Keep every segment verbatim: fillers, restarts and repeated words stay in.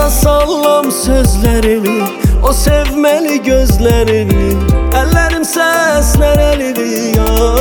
Duysa sallam sözlerini, o sevmeli gözlerini, ellerim sesler elini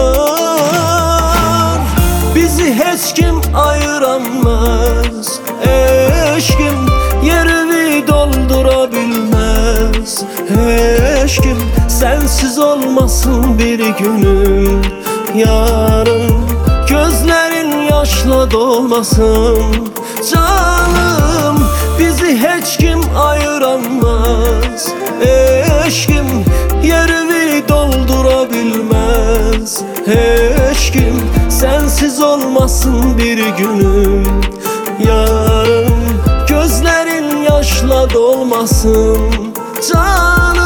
yar. Bizi hiç kim ayıramaz, eşkim yerini doldurabilmez. Eşkim sensiz olmasın bir günüm yarın, gözlerin yaşla dolmasın canım. Bizi hiç kim ayıramaz, eşkim yerini doldurabilmez. Eşkim sensiz olmasın bir günüm yarın, gözlerin yaşla dolmasın canım.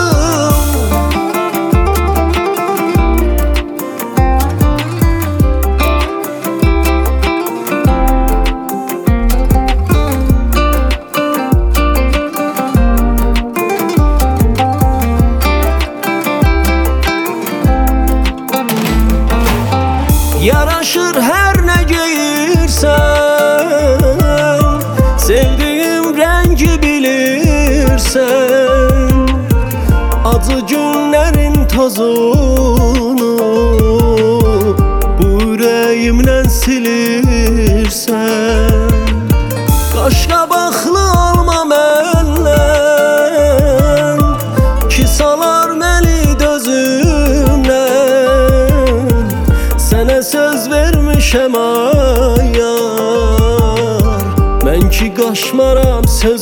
Yaraşır her ne giyirsen, sevdiğim rengi bilirsen, acı günlerin tozunu bu yüreğimden silirsen. Kaş kabaklı olmam ellen, ki salar məni dözümden. Sənə söz vermişəm ayar, mən ki qaşmaram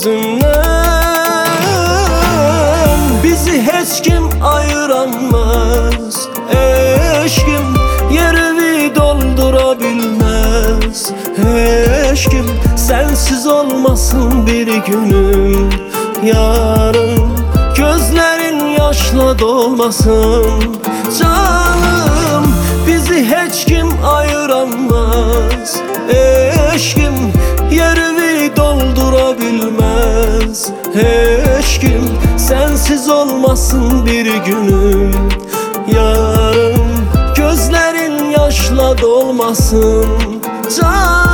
sözümdən. Bizi heç kim ayıramaz, eşkim yerini doldurabilmez. Eşkim sensiz olmasın bir günüm yarın, gözlerin yaşla dolmasın canım. Bizi hiç kim ayıramaz, eşkim yerini doldurabilmez. Eşkim sensiz olmasın bir günüm yarın, gözlerin yaşla dolmasın canım.